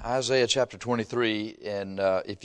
Isaiah chapter 23, and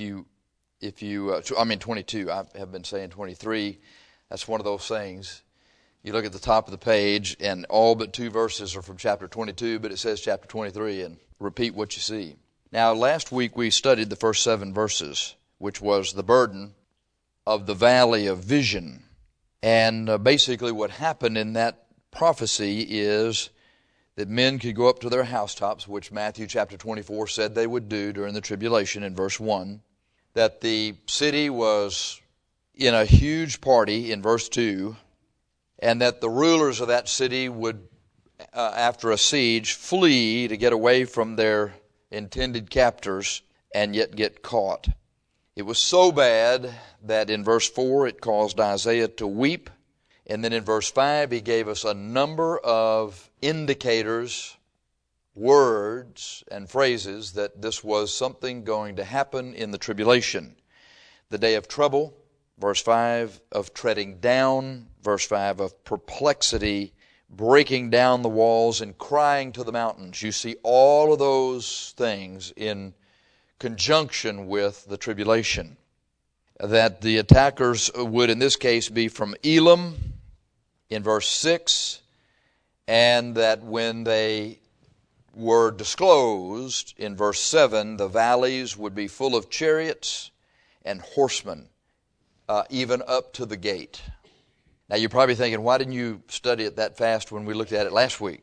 22. I have been saying 23. That's one of those things. You look at the top of the page, and all but 2 verses are from chapter 22, but it says chapter 23, and repeat what you see. Now, last week we studied the first 7 verses, which was the burden of the valley of vision. And basically what happened in that prophecy is that men could go up to their housetops, which Matthew chapter 24 said they would do during the tribulation in verse 1. That the city was in a huge party in verse 2, and that the rulers of that city would, after a siege, flee to get away from their intended captors and yet get caught. It was so bad that in verse 4 it caused Isaiah to weep. And then in verse 5 he gave us a number of indicators, words, and phrases that this was something going to happen in the tribulation. The day of trouble, verse 5, of treading down, verse 5, of perplexity, breaking down the walls and crying to the mountains. You see all of those things in conjunction with the tribulation. That the attackers would in this case be from Elam in verse 6, and that when they were disclosed in verse 7, the valleys would be full of chariots and horsemen, even up to the gate. Now you're probably thinking, why didn't you study it that fast when we looked at it last week?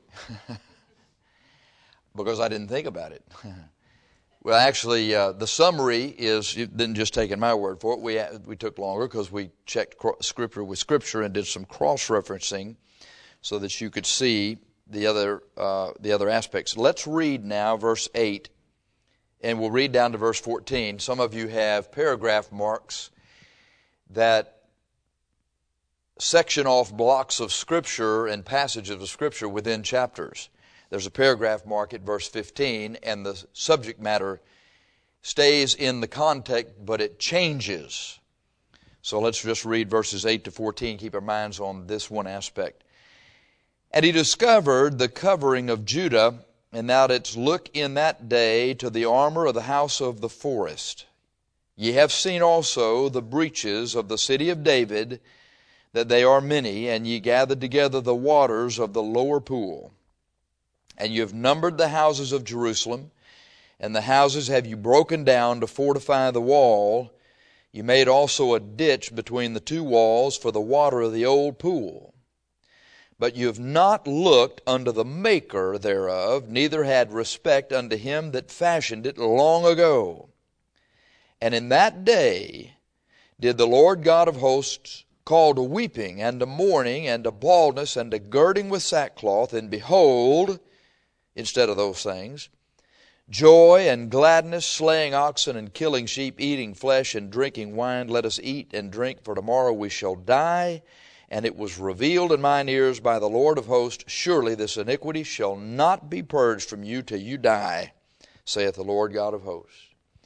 Because I didn't think about it. Well, actually, the summary is, you didn't just take my word for it. We took longer because we checked Scripture with Scripture and did some cross-referencing so that you could see the other aspects. Let's read now verse 8, and we'll read down to verse 14. Some of you have paragraph marks that section off blocks of Scripture and passages of Scripture within chapters. There's a paragraph mark at verse 15, and the subject matter stays in the context, but it changes. So let's just read verses 8 to 14, keep our minds on this one aspect. And he discovered the covering of Judah, and thou didst look in that day to the armor of the house of the forest. Ye have seen also the breaches of the city of David, that they are many, and ye gathered together the waters of the lower pool. And you have numbered the houses of Jerusalem, and the houses have you broken down to fortify the wall. You made also a ditch between the 2 walls for the water of the old pool. But you have not looked unto the maker thereof, neither had respect unto him that fashioned it long ago. And in that day did the Lord God of hosts call to weeping, and to mourning, and to baldness, and to girding with sackcloth, and behold, instead of those things, joy and gladness, slaying oxen and killing sheep, eating flesh and drinking wine. Let us eat and drink, for tomorrow we shall die. And it was revealed in mine ears by the Lord of hosts, surely this iniquity shall not be purged from you till you die, saith the Lord God of hosts.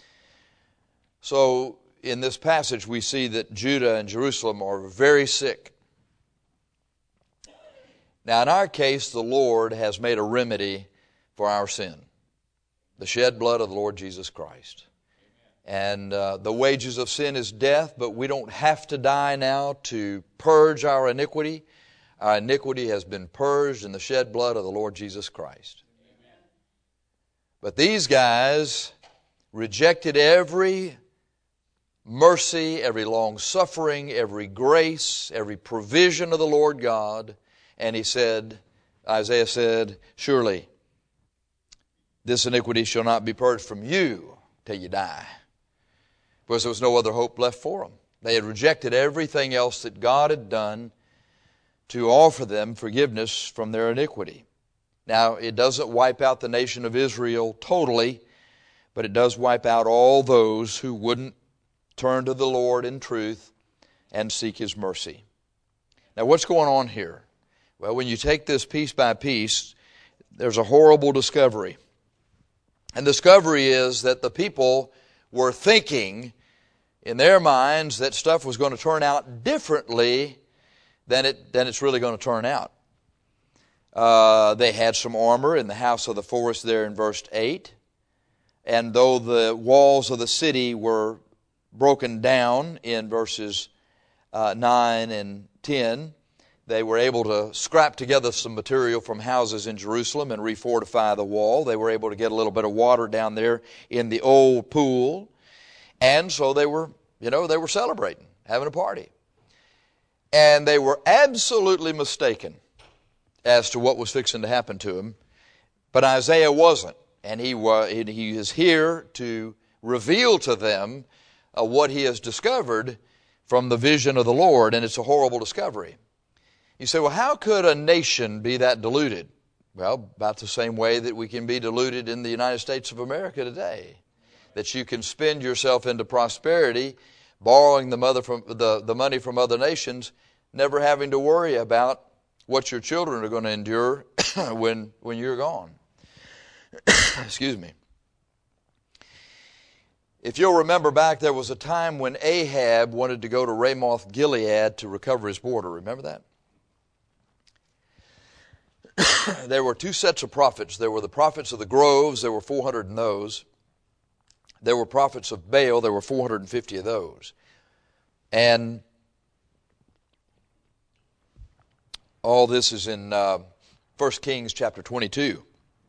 So in this passage we see that Judah and Jerusalem are very sick. Now in our case, the Lord has made a remedy for our sin, the shed blood of the Lord Jesus Christ. And the wages of sin is death, but we don't have to die now to purge our iniquity. Our iniquity has been purged in the shed blood of the Lord Jesus Christ. Amen. But these guys rejected every mercy, every long suffering, every grace, every provision of the Lord God. And Isaiah said, surely this iniquity shall not be purged from you till you die. Because there was no other hope left for them. They had rejected everything else that God had done to offer them forgiveness from their iniquity. Now, it doesn't wipe out the nation of Israel totally, but it does wipe out all those who wouldn't turn to the Lord in truth and seek His mercy. Now, what's going on here? Well, when you take this piece by piece, there's a horrible discovery. And the discovery is that the people were thinking in their minds that stuff was going to turn out differently than it's really going to turn out. They had some armor in the house of the forest there in verse 8. And though the walls of the city were broken down in verses 9 and 10, they were able to scrap together some material from houses in Jerusalem and refortify the wall. They were able to get a little bit of water down there in the old pool. And so they were celebrating, having a party. And they were absolutely mistaken as to what was fixing to happen to them. But Isaiah wasn't. And he is here to reveal to them what he has discovered from the vision of the Lord. And it's a horrible discovery. You say, well, how could a nation be that deluded? Well, about the same way that we can be deluded in the United States of America today. That you can spend yourself into prosperity, borrowing the money from other nations, never having to worry about what your children are going to endure when you're gone. Excuse me. If you'll remember back, there was a time when Ahab wanted to go to Ramoth Gilead to recover his border. Remember that? There were two sets of prophets. There were the prophets of the groves. There were 400 in those. There were prophets of Baal. There were 450 of those. And all this is in 1 Kings chapter 22.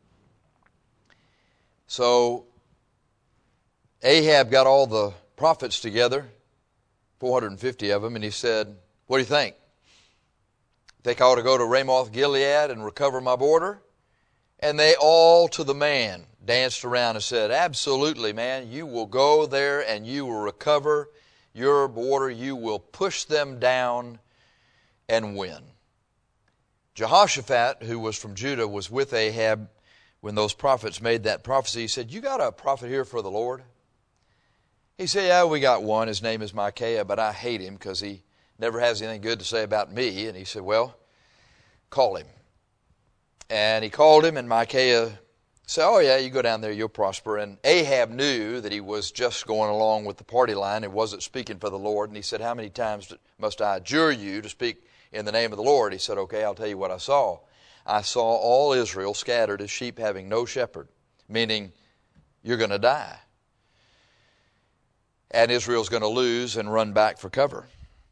So Ahab got all the prophets together, 450 of them, and he said, what do you think? Think I ought to go to Ramoth Gilead and recover my border? And they all to the man danced around and said, absolutely, man, you will go there and you will recover your border. You will push them down and win. Jehoshaphat, who was from Judah, was with Ahab when those prophets made that prophecy. He said, you got a prophet here for the Lord? He said, yeah, we got one. His name is Micaiah, but I hate him because he never has anything good to say about me. And he said, well, call him. And he called him, and Micaiah said, oh yeah, you go down there, you'll prosper. And Ahab knew that he was just going along with the party line and wasn't speaking for the Lord. And he said, how many times must I adjure you to speak in the name of the Lord? He said, okay, I'll tell you what I saw. I saw all Israel scattered as sheep having no shepherd, meaning you're going to die. And Israel's going to lose and run back for cover.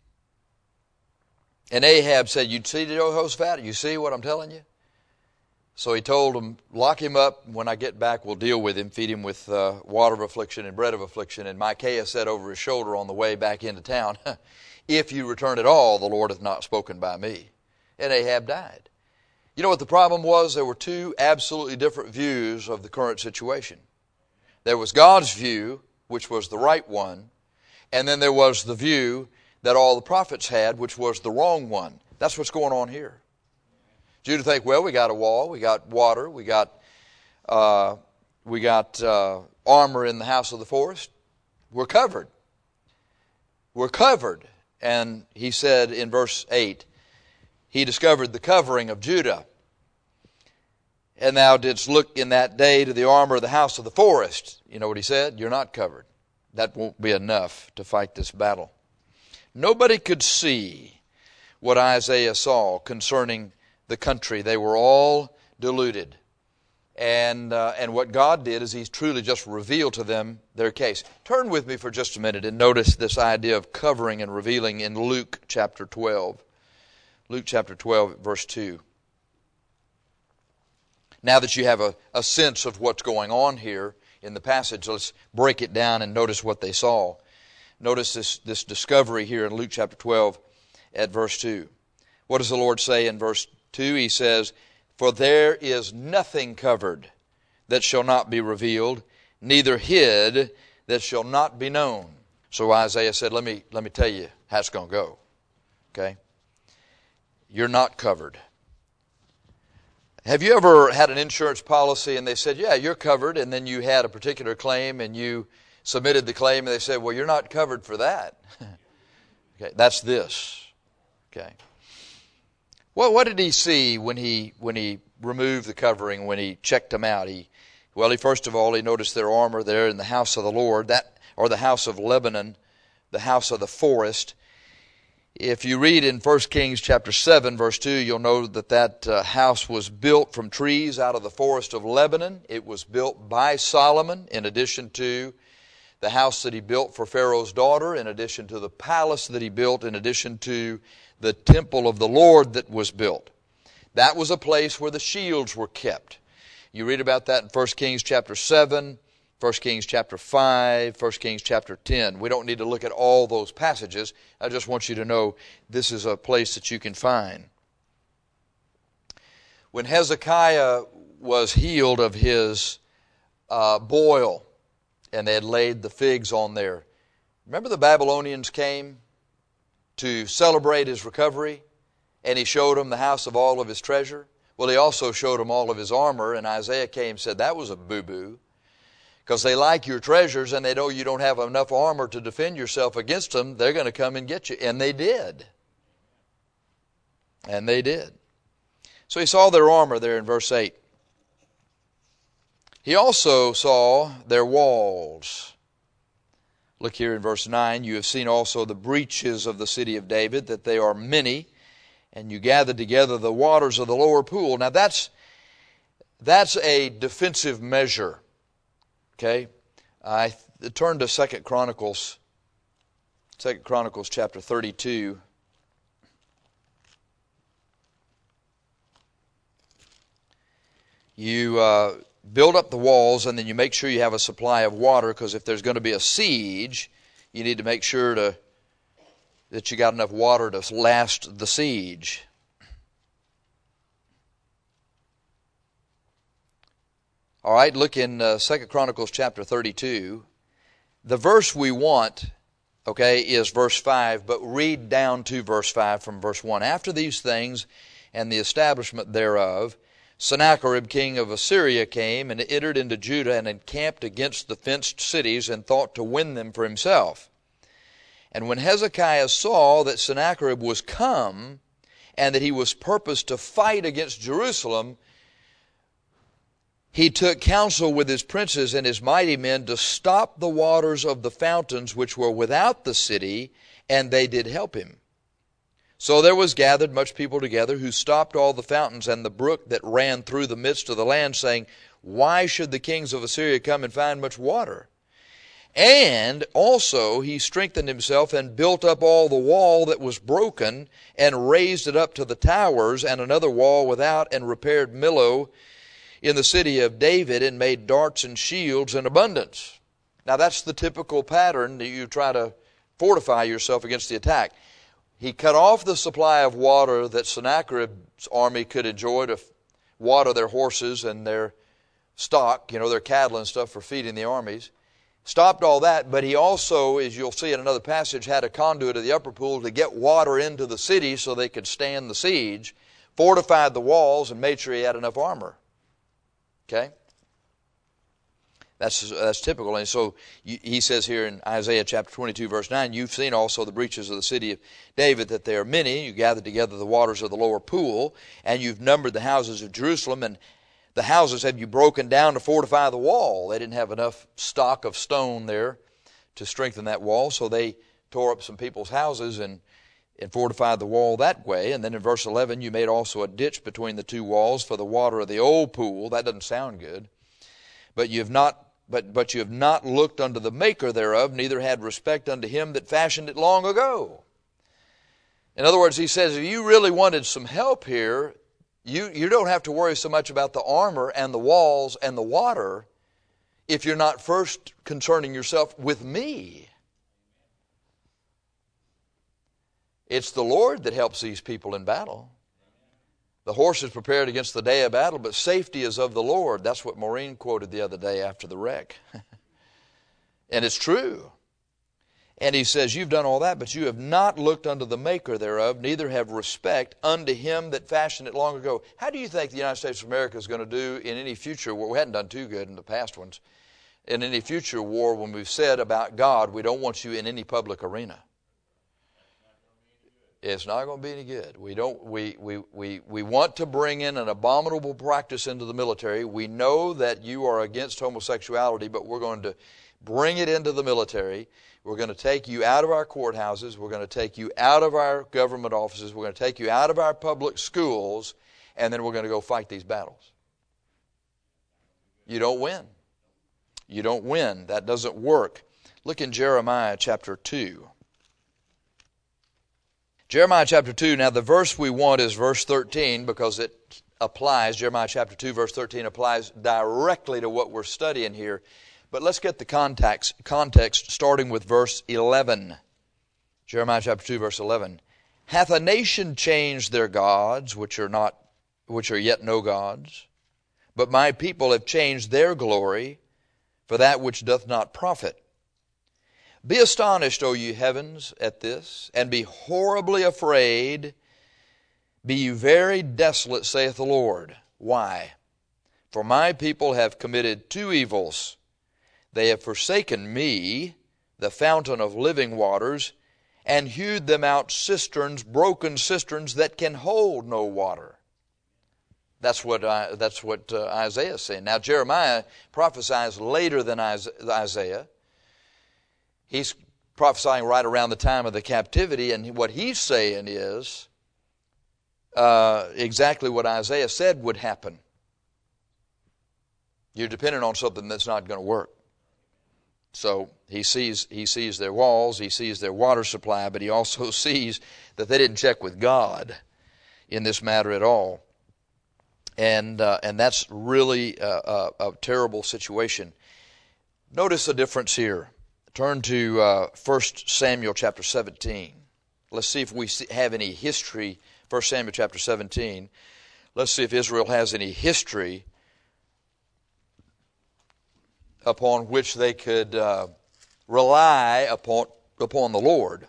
And Ahab said, you see, Jehoshaphat, you see what I'm telling you? So he told him, lock him up. When I get back, we'll deal with him, feed him with water of affliction and bread of affliction. And Micaiah said over his shoulder on the way back into town, if you return at all, the Lord hath not spoken by me. And Ahab died. You know what the problem was? There were two absolutely different views of the current situation. There was God's view, which was the right one, and then there was the view that all the prophets had, which was the wrong one. That's what's going on here. Judah think, well, we got a wall, we got water, we got armor in the house of the forest. We're covered. We're covered. And he said in verse 8, he discovered the covering of Judah. And thou didst look in that day to the armor of the house of the forest. You know what he said? You're not covered. That won't be enough to fight this battle. Nobody could see what Isaiah saw concerning the country. They were all deluded. And what God did is He truly just revealed to them their case. Turn with me for just a minute and notice this idea of covering and revealing in Luke chapter 12. Luke chapter 12, verse 2. Now that you have a sense of what's going on here in the passage, let's break it down and notice what they saw. Notice this discovery here in Luke chapter 12 at verse 2. What does the Lord say in verse 2? He says, for there is nothing covered that shall not be revealed, neither hid that shall not be known. So Isaiah said, let me tell you how it's going to go. Okay? You're not covered. Have you ever had an insurance policy and they said, yeah, you're covered, and then you had a particular claim and you submitted the claim and they said, well, you're not covered for that. Okay, that's this. Okay. Well, what did he see when he removed the covering, when he checked them out? He first of all, he noticed their armor there in the house of the Lord, or the house of Lebanon, the house of the forest. If you read in 1 Kings chapter 7, verse 2, you'll know that house was built from trees out of the forest of Lebanon. It was built by Solomon in addition to the house that he built for Pharaoh's daughter, in addition to the palace that he built, in addition to the temple of the Lord that was built. That was a place where the shields were kept. You read about that in 1 Kings chapter 7, 1 Kings chapter 5, 1 Kings chapter 10. We don't need to look at all those passages. I just want you to know this is a place that you can find. When Hezekiah was healed of his boil, and they had laid the figs on there, remember the Babylonians came to celebrate his recovery, and he showed them the house of all of his treasure? Well, he also showed them all of his armor, and Isaiah came and said, that was a boo-boo, because they like your treasures, and they know you don't have enough armor to defend yourself against them. They're going to come and get you. And they did. And they did. So he saw their armor there in verse 8. He also saw their walls. Look here in verse 9. You have seen also the breaches of the city of David, that they are many, and you gathered together the waters of the lower pool. Now that's a defensive measure. Okay? I turn to 2 Chronicles chapter 32. You build up the walls, and then you make sure you have a supply of water, because if there's going to be a siege, you need to make sure that you got enough water to last the siege. All right, look in 2 Chronicles chapter 32. The verse we want, okay, is verse 5, but read down to verse 5 from verse 1. After these things and the establishment thereof, Sennacherib king of Assyria came and entered into Judah and encamped against the fenced cities and thought to win them for himself. And when Hezekiah saw that Sennacherib was come and that he was purposed to fight against Jerusalem, he took counsel with his princes and his mighty men to stop the waters of the fountains which were without the city, and they did help him. So there was gathered much people together, who stopped all the fountains and the brook that ran through the midst of the land, saying, why should the kings of Assyria come and find much water? And also he strengthened himself and built up all the wall that was broken, and raised it up to the towers, and another wall without, and repaired Millo in the city of David, and made darts and shields in abundance. Now that's the typical pattern that you try to fortify yourself against the attack. He cut off the supply of water that Sennacherib's army could enjoy to water their horses and their stock, their cattle and stuff for feeding the armies. Stopped all that, but he also, as you'll see in another passage, had a conduit of the upper pool to get water into the city so they could stand the siege, fortified the walls, and made sure he had enough armor. Okay? That's typical. And so he says here in Isaiah chapter 22, verse 9, you've seen also the breaches of the city of David, that they are many. You gathered together the waters of the lower pool, and you've numbered the houses of Jerusalem, and the houses have you broken down to fortify the wall. They didn't have enough stock of stone there to strengthen that wall, so they tore up some people's houses and fortified the wall that way. And then in verse 11, you made also a ditch between the two walls for the water of the old pool. That doesn't sound good. But you have not looked unto the maker thereof, neither had respect unto him that fashioned it long ago. In other words, he says, if you really wanted some help here, you don't have to worry so much about the armor and the walls and the water if you're not first concerning yourself with me. It's the Lord that helps these people in battle. The horse is prepared against the day of battle, but safety is of the Lord. That's what Maureen quoted the other day after the wreck. And it's true. And he says, you've done all that, but you have not looked unto the maker thereof, neither have respect unto him that fashioned it long ago. How do you think the United States of America is going to do in any future war? We hadn't done too good in the past ones. In any future war, when we've said about God, we don't want you in any public arena. It's not going to be any good. We want to bring in an abominable practice into the military. We know that you are against homosexuality, but we're going to bring it into the military. We're going to take you out of our courthouses. We're going to take you out of our government offices. We're going to take you out of our public schools, and then we're going to go fight these battles. You don't win. You don't win. That doesn't work. Look in Jeremiah chapter 2. Jeremiah chapter 2, now the verse we want is verse 13 because it applies. Jeremiah chapter 2 verse 13 applies directly to what we're studying here. But let's get the context starting with verse 11. Jeremiah chapter 2 verse 11. Hath a nation changed their gods, which are yet no gods? But my people have changed their glory for that which doth not profit. Be astonished, O ye heavens, at this, and be horribly afraid. Be ye very desolate, saith the Lord. Why? For my people have committed two evils. They have forsaken me, the fountain of living waters, and hewed them out cisterns, broken cisterns that can hold no water. That's what Isaiah is saying. Now Jeremiah prophesies later than Isaiah. He's prophesying right around the time of the captivity, and what he's saying is exactly what Isaiah said would happen. You're dependent on something that's not going to work. So he sees their walls, he sees their water supply, but he also sees that they didn't check with God in this matter at all. And that's really a terrible situation. Notice the difference here. Turn to 1 Samuel chapter 17. Let's see if we have any history. 1 Samuel chapter 17. Let's see if Israel has any history upon which they could rely upon the Lord.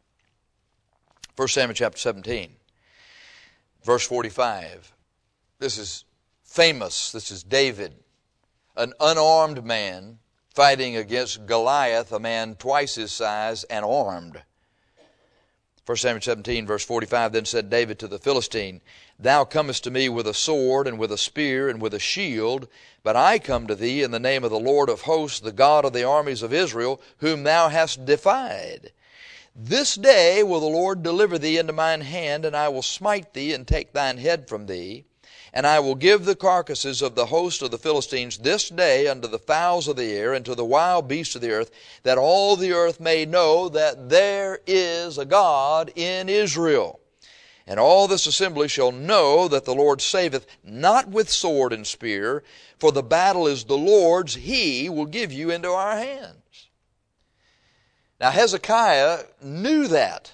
1 Samuel chapter 17, verse 45. This is famous. This is David, an unarmed man, fighting against Goliath, a man twice his size and armed. 1 Samuel 17, verse 45, Then said David to the Philistine, Thou comest to me with a sword, and with a spear, and with a shield, but I come to thee in the name of the Lord of hosts, the God of the armies of Israel, whom thou hast defied. This day will the Lord deliver thee into mine hand, and I will smite thee, and take thine head from thee. And I will give the carcasses of the host of the Philistines this day unto the fowls of the air and to the wild beasts of the earth, that all the earth may know that there is a God in Israel. And all this assembly shall know that the Lord saveth not with sword and spear, for the battle is the Lord's. He will give you into our hands. Now Hezekiah knew that.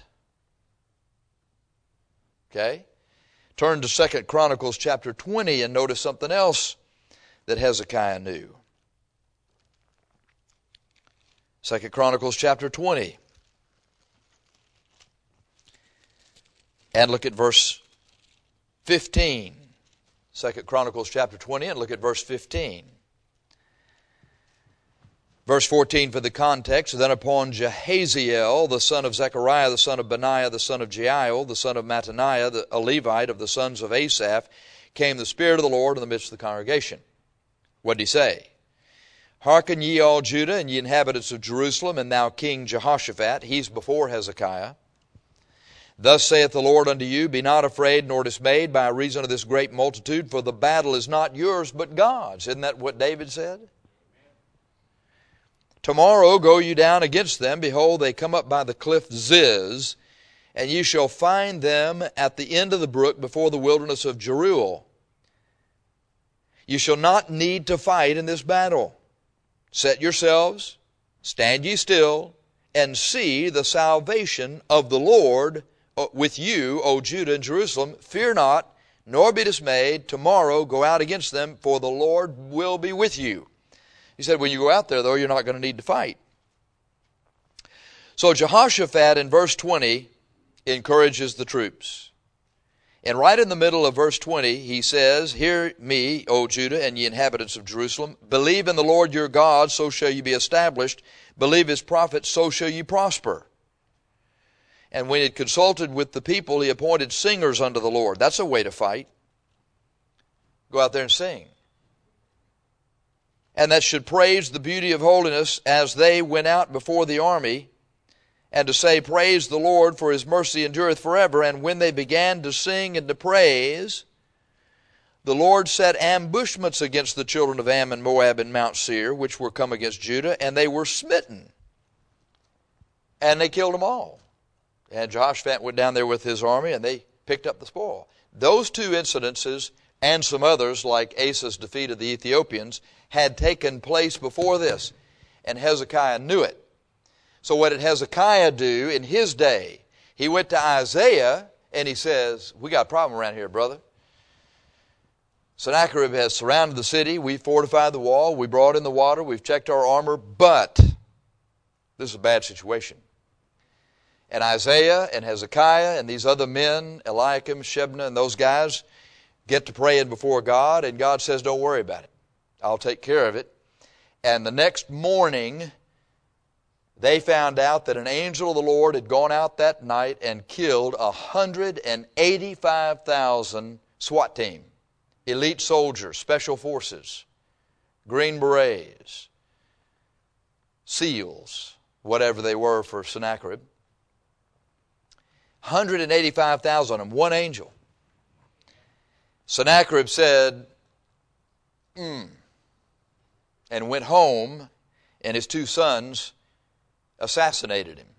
Okay? Turn to 2 Chronicles chapter 20 and notice something else that Hezekiah knew. 2 Chronicles chapter 20. And look at verse 15. 2 Chronicles chapter 20 and look at verse 15. Verse 14 for the context, Then upon Jehaziel, the son of Zechariah, the son of Benaiah, the son of Jeiel, the son of Mattaniah, a Levite of the sons of Asaph, came the Spirit of the Lord in the midst of the congregation. What did he say? Hearken ye all Judah, and ye inhabitants of Jerusalem, and thou King Jehoshaphat. He's before Hezekiah. Thus saith the Lord unto you, Be not afraid nor dismayed by reason of this great multitude, for the battle is not yours but God's. Isn't that what David said? Tomorrow go you down against them. Behold, they come up by the cliff Ziz, and ye shall find them at the end of the brook before the wilderness of Jeruel. You shall not need to fight in this battle. Set yourselves, stand ye still, and see the salvation of the Lord with you, O Judah and Jerusalem. Fear not, nor be dismayed. Tomorrow go out against them, for the Lord will be with you. He said, when you go out there, though, you're not going to need to fight. So Jehoshaphat in verse 20 encourages the troops. And right in the middle of verse 20, he says, Hear me, O Judah, and ye inhabitants of Jerusalem. Believe in the Lord your God, so shall ye be established. Believe his prophets, so shall ye prosper. And when he had consulted with the people, he appointed singers unto the Lord. That's a way to fight. Go out there and sing. And that should praise the beauty of holiness as they went out before the army, and to say, Praise the Lord, for his mercy endureth forever. And when they began to sing and to praise, the Lord set ambushments against the children of Ammon, Moab, and Mount Seir, which were come against Judah, and they were smitten. And they killed them all. And Jehoshaphat went down there with his army, and they picked up the spoil. Those two incidences, and some others, like Asa's defeat of the Ethiopians, had taken place before this. And Hezekiah knew it. So what did Hezekiah do in his day? He went to Isaiah, and he says, We got a problem around here, brother. Sennacherib has surrounded the city. We fortified the wall. We brought in the water. We've checked our armor. But this is a bad situation. And Isaiah and Hezekiah and these other men, Eliakim, Shebna, and those guys, get to praying before God. And God says, don't worry about it. I'll take care of it. And the next morning, they found out that an angel of the Lord had gone out that night and killed 185,000 SWAT team. Elite soldiers, special forces, Green Berets, SEALs, whatever they were for Sennacherib. 185,000 of them, one angel. Sennacherib said, and went home, and his two sons assassinated him.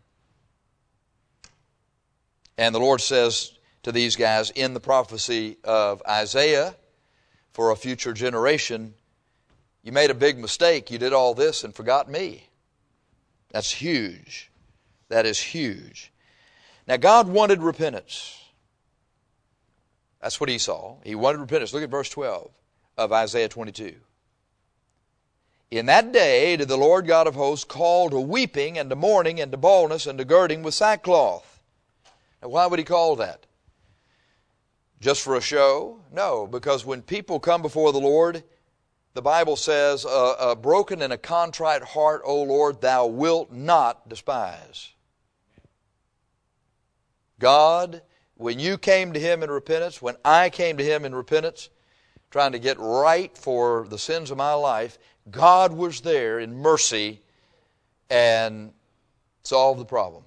And the Lord says to these guys in the prophecy of Isaiah, for a future generation, you made a big mistake. You did all this and forgot me. That's huge. That is huge. Now, God wanted repentance. That's what he saw. He wanted repentance. Look at verse 12 of Isaiah 22. In that day did the Lord God of hosts call to weeping and to mourning and to baldness and to girding with sackcloth. Now, why would he call that? Just for a show? No, because when people come before the Lord, the Bible says, a broken and a contrite heart, O Lord, thou wilt not despise. God, when you came to him in repentance, when I came to him in repentance, trying to get right for the sins of my life, God was there in mercy and solved the problem.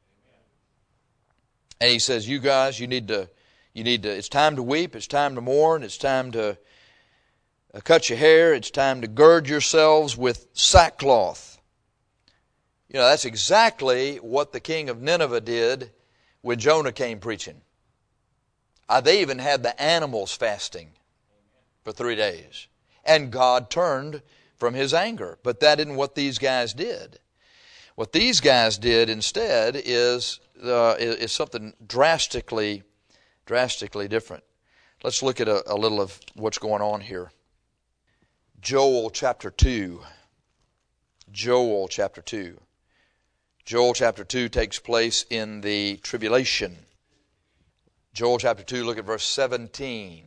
And he says, you guys, you need to, it's time to weep, it's time to mourn, it's time to cut your hair, it's time to gird yourselves with sackcloth. You know, that's exactly what the king of Nineveh did when Jonah came preaching. They even had the animals fasting for 3 days. And God turned from his anger. But that isn't what these guys did. What these guys did instead is something drastically different. Let's look at a little of what's going on here. Joel chapter 2. Joel chapter 2. Joel chapter 2 takes place in the tribulation. Joel chapter 2, look at verse 17.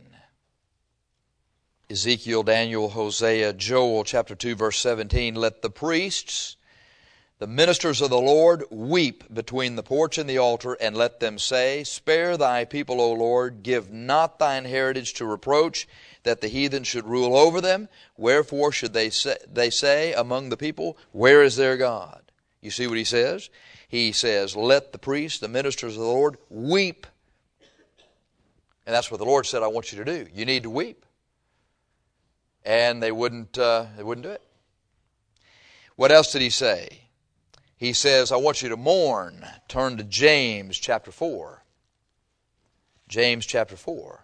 Ezekiel, Daniel, Hosea, Joel chapter 2, verse 17. Let the priests, the ministers of the Lord, weep between the porch and the altar, and let them say, Spare thy people, O Lord, give not thine heritage to reproach, that the heathen should rule over them. Wherefore should they say among the people, Where is their God? You see what he says? He says, let the priests, the ministers of the Lord, weep. And that's what the Lord said, I want you to do. You need to weep. And they wouldn't do it. What else did he say? He says, I want you to mourn. Turn to James chapter 4. James chapter 4.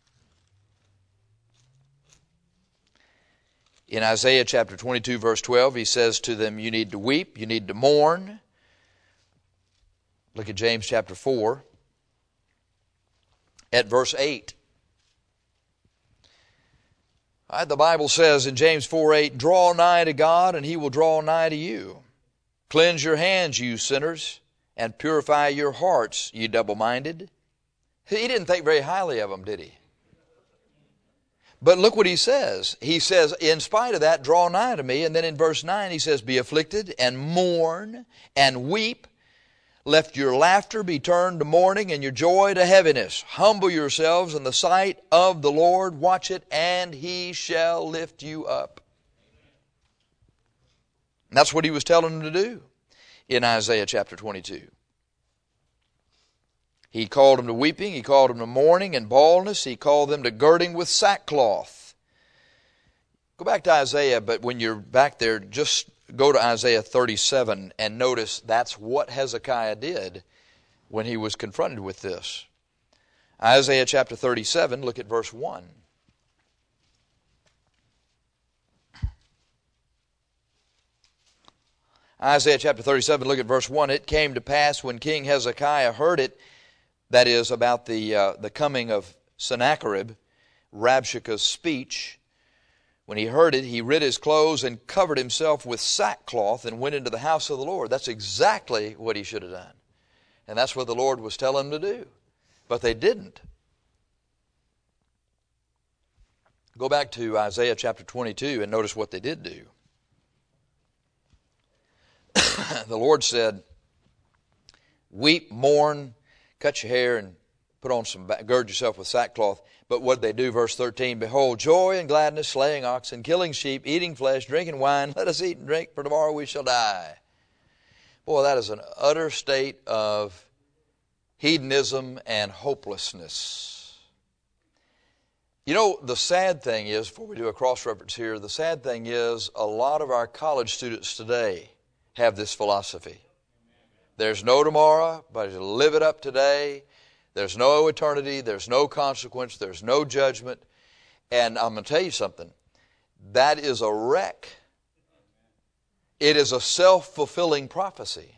In Isaiah chapter 22, verse 12, he says to them, you need to weep, you need to mourn. Look at James chapter 4, at verse 8. The Bible says in James 4:8, draw nigh to God, and he will draw nigh to you. Cleanse your hands, you sinners, and purify your hearts, ye double-minded. He didn't think very highly of them, did he? But look what he says. He says, in spite of that, draw nigh to me. And then in verse 9 he says, be afflicted and mourn and weep. Let your laughter be turned to mourning and your joy to heaviness. Humble yourselves in the sight of the Lord. Watch it, and He shall lift you up. And that's what He was telling them to do in Isaiah chapter 22. He called them to weeping. He called them to mourning and baldness. He called them to girding with sackcloth. Go back to Isaiah, but when you're back there, just go to Isaiah 37 and notice that's what Hezekiah did when he was confronted with this. Isaiah chapter 37, look at verse 1. Isaiah chapter 37, look at verse 1. It came to pass when King Hezekiah heard it, that is, about the coming of Sennacherib, Rabshakeh's speech. When he heard it, he rent his clothes and covered himself with sackcloth and went into the house of the Lord. That's exactly what he should have done. And that's what the Lord was telling them to do. But they didn't. Go back to Isaiah chapter 22 and notice what they did do. The Lord said, weep, mourn, cut your hair, and put on gird yourself with sackcloth. But what did they do? Verse 13, behold, joy and gladness, slaying oxen, killing sheep, eating flesh, drinking wine. Let us eat and drink, for tomorrow we shall die. Boy, that is an utter state of hedonism and hopelessness. You know, the sad thing is, before we do a cross-reference here, the sad thing is a lot of our college students today have this philosophy. There's no tomorrow, but you live it up today. There's no eternity. There's no consequence. There's no judgment. And I'm going to tell you something. That is a wreck. It is a self-fulfilling prophecy.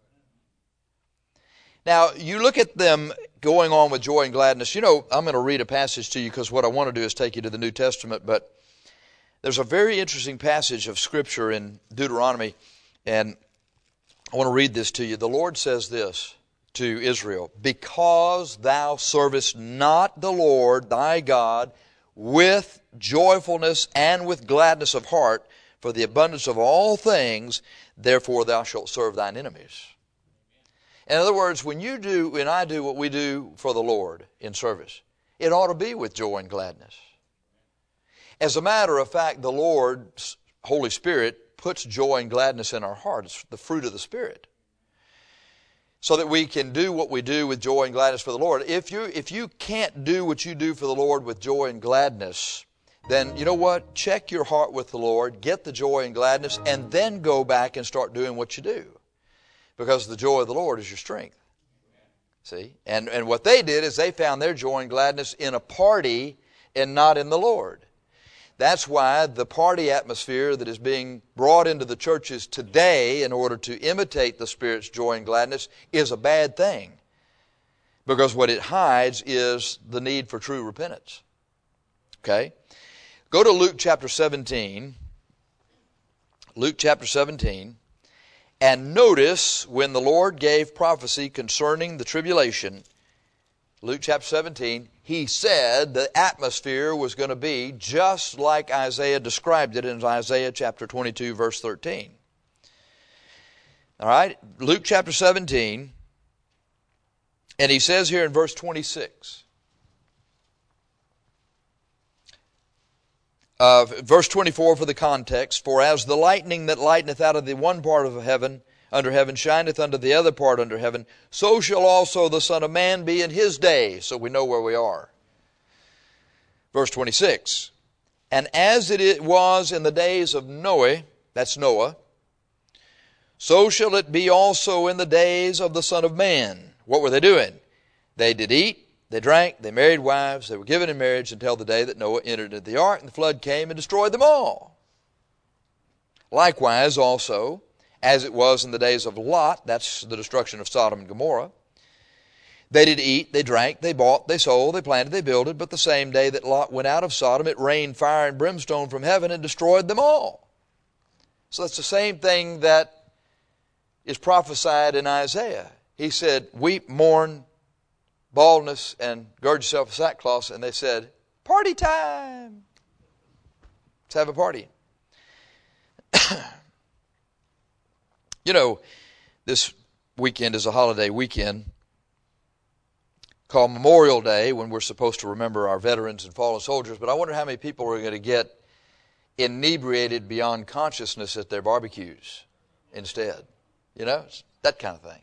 Now, you look at them going on with joy and gladness. You know, I'm going to read a passage to you because what I want to do is take you to the New Testament. But there's a very interesting passage of Scripture in Deuteronomy, and I want to read this to you. The Lord says this to Israel, because thou servest not the Lord thy God with joyfulness and with gladness of heart for the abundance of all things, therefore thou shalt serve thine enemies. In other words, when I do what we do for the Lord in service, it ought to be with joy and gladness. As a matter of fact, the Lord's Holy Spirit puts joy and gladness in our heart. It's the fruit of the Spirit. So that we can do what we do with joy and gladness for the Lord. If you can't do what you do for the Lord with joy and gladness, then you know what? Check your heart with the Lord, get the joy and gladness, and then go back and start doing what you do. Because the joy of the Lord is your strength. See? And what they did is they found their joy and gladness in a party and not in the Lord. That's why the party atmosphere that is being brought into the churches today in order to imitate the Spirit's joy and gladness is a bad thing. Because what it hides is the need for true repentance. Okay? Go to Luke chapter 17. Luke chapter 17. And notice when the Lord gave prophecy concerning the tribulation, Luke chapter 17, He said the atmosphere was going to be just like Isaiah described it in Isaiah chapter 22, verse 13. All right, Luke chapter 17, and He says here in verse 26, verse 24 for the context, for as the lightning that lighteneth out of the one part of heaven, under heaven, shineth unto the other part under heaven, so shall also the Son of Man be in His day. So we know where we are. Verse 26, and as it was in the days of Noah, that's Noah, so shall it be also in the days of the Son of Man. What were they doing? They did eat, they drank, they married wives, they were given in marriage until the day that Noah entered into the ark, and the flood came and destroyed them all. Likewise also, as it was in the days of Lot, that's the destruction of Sodom and Gomorrah, they did eat, they drank, they bought, they sold, they planted, they builded, but the same day that Lot went out of Sodom, it rained fire and brimstone from heaven and destroyed them all. So that's the same thing that is prophesied in Isaiah. He said, weep, mourn, baldness, and gird yourself with sackcloth. And they said, party time. Let's have a party. You know, this weekend is a holiday weekend called Memorial Day, when we're supposed to remember our veterans and fallen soldiers. But I wonder how many people are going to get inebriated beyond consciousness at their barbecues instead. You know, it's that kind of thing.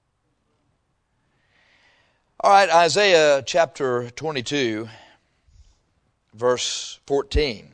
All right, Isaiah chapter 22, verse 14.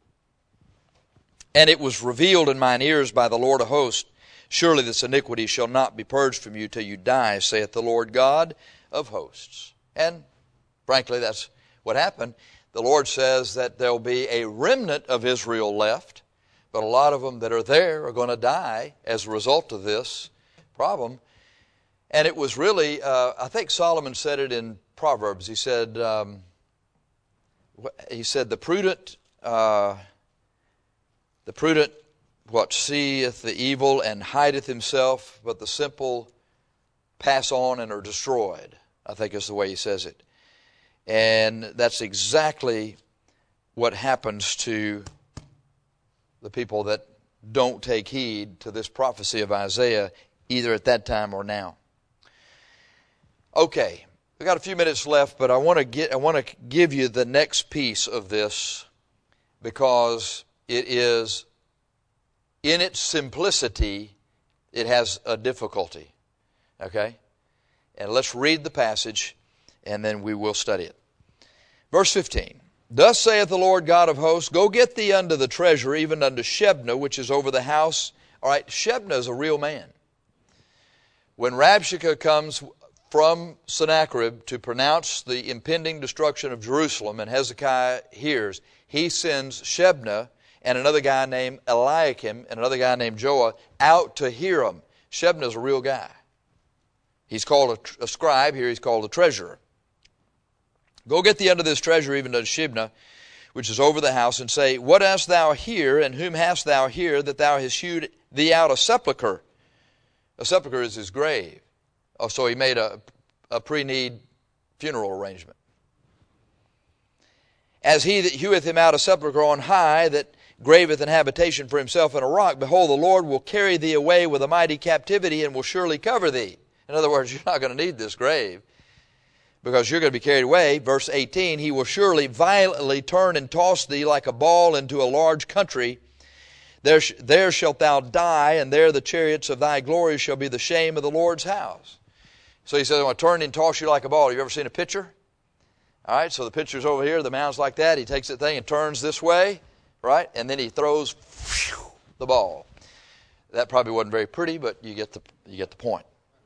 And it was revealed in mine ears by the Lord of hosts, surely this iniquity shall not be purged from you till you die, saith the Lord God of hosts. And frankly, that's what happened. The Lord says that there'll be a remnant of Israel left, but a lot of them that are there are going to die as a result of this problem. And it was really, I think Solomon said it in Proverbs. He said, the prudent, what, seeth the evil and hideth himself, but the simple pass on and are destroyed, I think is the way he says it. And that's exactly what happens to the people that don't take heed to this prophecy of Isaiah, either at that time or now. Okay, we've got a few minutes left, but I want to give you the next piece of this, because it is, in its simplicity, it has a difficulty. Okay? And let's read the passage, and then we will study it. Verse 15. Thus saith the Lord God of hosts, go get thee unto the treasure, even unto Shebna, which is over the house. All right, Shebna is a real man. When Rabshakeh comes from Sennacherib to pronounce the impending destruction of Jerusalem, and Hezekiah hears, he sends Shebna and another guy named Eliakim and another guy named Joah out to hear him. Shebna is a real guy. He's called a scribe. Here he's called a treasurer. Go get thee unto this treasure, even unto Shebna, which is over the house, and say, what hast thou here, and whom hast thou here, that thou hast hewed thee out a sepulchre? A sepulchre is his grave. Oh, so he made a pre-need funeral arrangement. As he that heweth him out a sepulchre on high, that graveth an habitation for himself in a rock, behold, the Lord will carry thee away with a mighty captivity, and will surely cover thee. In other words, you're not going to need this grave, because you're going to be carried away. Verse 18, he will surely violently turn and toss thee like a ball into a large country. There shalt thou die, and there the chariots of thy glory shall be the shame of the Lord's house. So he says, I'm going to turn and toss you like a ball. Have you ever seen a pitcher? All right, so the pitcher's over here, the mound's like that. He takes the thing and turns this way, right? And then he throws the ball. That probably wasn't very pretty, but you get the point.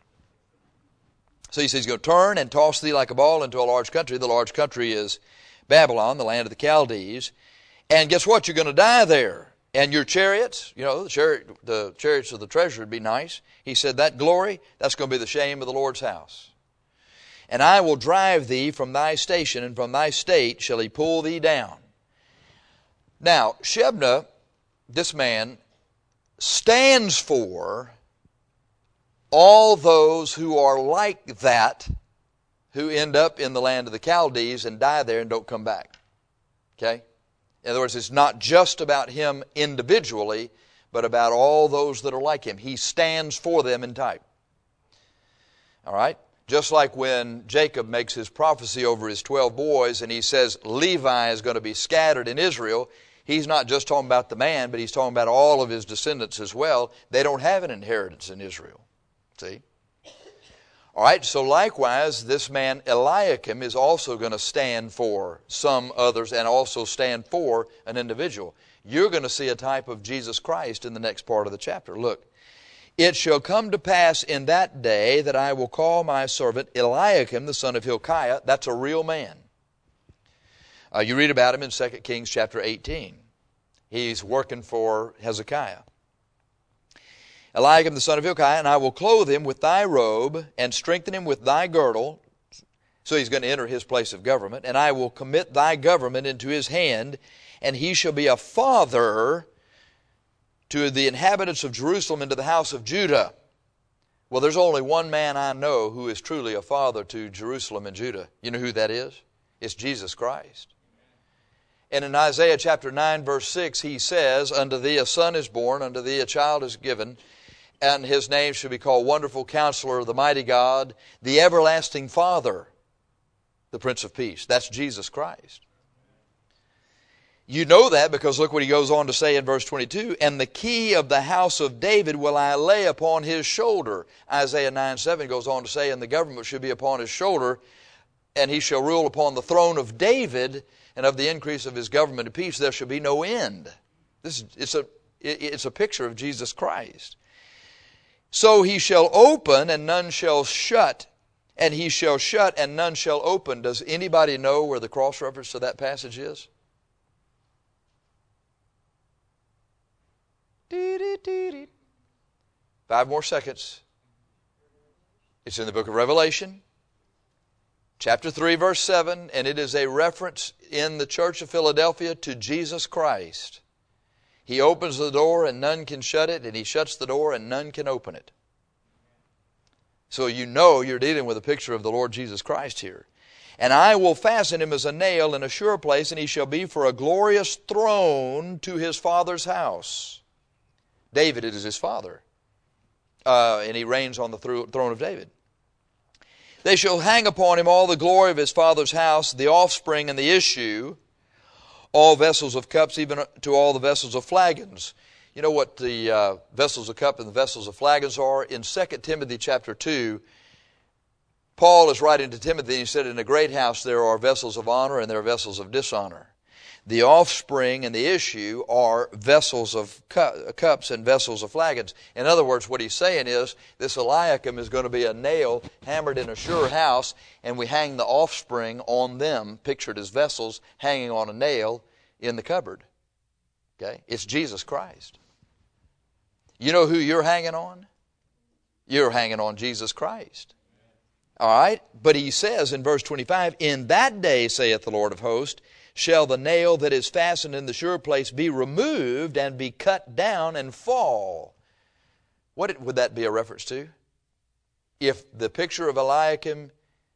So he says he's going to turn and toss thee like a ball into a large country. The large country is Babylon, the land of the Chaldees. And guess what? You're going to die there. And your chariots, you know, the chariots of the treasure would be nice. He said that glory, that's going to be the shame of the Lord's house. And I will drive thee from thy station, and from thy state shall he pull thee down. Now, Shebna, this man, stands for all those who are like that, who end up in the land of the Chaldees and die there and don't come back. Okay? In other words, it's not just about him individually, but about all those that are like him. He stands for them in type. All right? Just like when Jacob makes his prophecy over his 12 boys and he says Levi is going to be scattered in Israel, he's not just talking about the man, but he's talking about all of his descendants as well. They don't have an inheritance in Israel. See? All right, so likewise, this man Eliakim is also going to stand for some others and also stand for an individual. You're going to see a type of Jesus Christ in the next part of the chapter. Look, it shall come to pass in that day that I will call my servant Eliakim, the son of Hilkiah. That's a real man. You read about him in 2 Kings chapter 18. He's working for Hezekiah. Eliakim the son of Hilkiah, and I will clothe him with thy robe, and strengthen him with thy girdle. So he's going to enter his place of government. And I will commit thy government into his hand, and he shall be a father to the inhabitants of Jerusalem and to the house of Judah. Well, there's only one man I know who is truly a father to Jerusalem and Judah. You know who that is? It's Jesus Christ. And in Isaiah chapter 9, verse 6, he says, unto thee a son is born, unto thee a child is given, And his name shall be called Wonderful Counselor, the Mighty God, the Everlasting Father, the Prince of Peace. That's Jesus Christ. You know that because look what he goes on to say in verse 22. And the key of the house of David will I lay upon his shoulder. Isaiah 9:7 goes on to say, and the government should be upon his shoulder, and he shall rule upon the throne of David, and of the increase of his government and peace there shall be no end. It's a picture of Jesus Christ. So he shall open and none shall shut, and he shall shut and none shall open. Does anybody know where the cross reference to that passage is? 5 more seconds. It's in the book of Revelation, chapter 3, verse 7, and it is a reference in the church of Philadelphia to Jesus Christ. He opens the door and none can shut it, and he shuts the door and none can open it. So you know you're dealing with a picture of the Lord Jesus Christ here. And I will fasten him as a nail in a sure place, and he shall be for a glorious throne to his father's house. David is his father, and he reigns on the throne of David. They shall hang upon him all the glory of his father's house, the offspring and the issue, all vessels of cups, even to all the vessels of flagons. You know what the vessels of cup and the vessels of flagons are? In 2 Timothy chapter 2, Paul is writing to Timothy, and he said, in a great house there are vessels of honor and there are vessels of dishonor. The offspring and the issue are vessels of cups and vessels of flagons. In other words, what he's saying is, this Eliakim is going to be a nail hammered in a sure house, and we hang the offspring on them, pictured as vessels, hanging on a nail in the cupboard. Okay? It's Jesus Christ. You know who you're hanging on? You're hanging on Jesus Christ. All right? But he says in verse 25, in that day, saith the Lord of hosts, shall the nail that is fastened in the sure place be removed and be cut down and fall. What would that be a reference to? If the picture of Eliakim,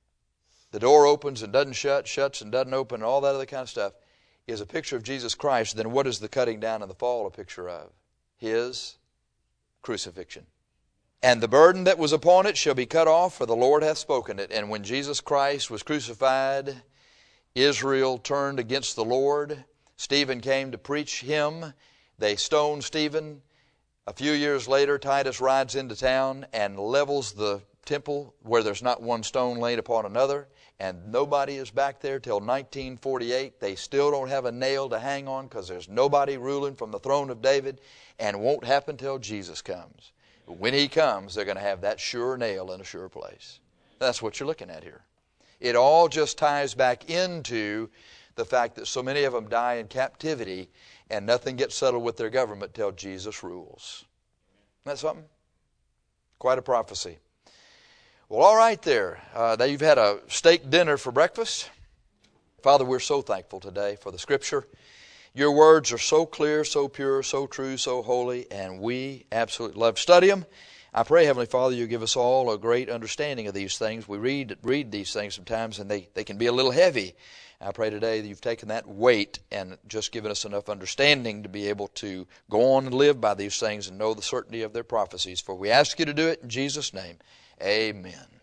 the door opens and doesn't shut, shuts and doesn't open, and all that other kind of stuff, is a picture of Jesus Christ, then what is the cutting down and the fall a picture of? His crucifixion. And the burden that was upon it shall be cut off, for the Lord hath spoken it. And when Jesus Christ was crucified, Israel turned against the Lord. Stephen came to preach him. They stoned Stephen. A few years later, Titus rides into town and levels the temple where there's not one stone laid upon another. And nobody is back there till 1948. They still don't have a nail to hang on because there's nobody ruling from the throne of David, and won't happen till Jesus comes. But when he comes, they're going to have that sure nail in a sure place. That's what you're looking at here. It all just ties back into the fact that so many of them die in captivity and nothing gets settled with their government till Jesus rules. Isn't that something? Quite a prophecy. Well, all right there. You've had a steak dinner for breakfast. Father, we're so thankful today for the Scripture. Your words are so clear, so pure, so true, so holy, and we absolutely love to study them. I pray, Heavenly Father, you give us all a great understanding of these things. We read these things sometimes, and they can be a little heavy. I pray today that you've taken that weight and just given us enough understanding to be able to go on and live by these things and know the certainty of their prophecies. For we ask you to do it in Jesus' name. Amen.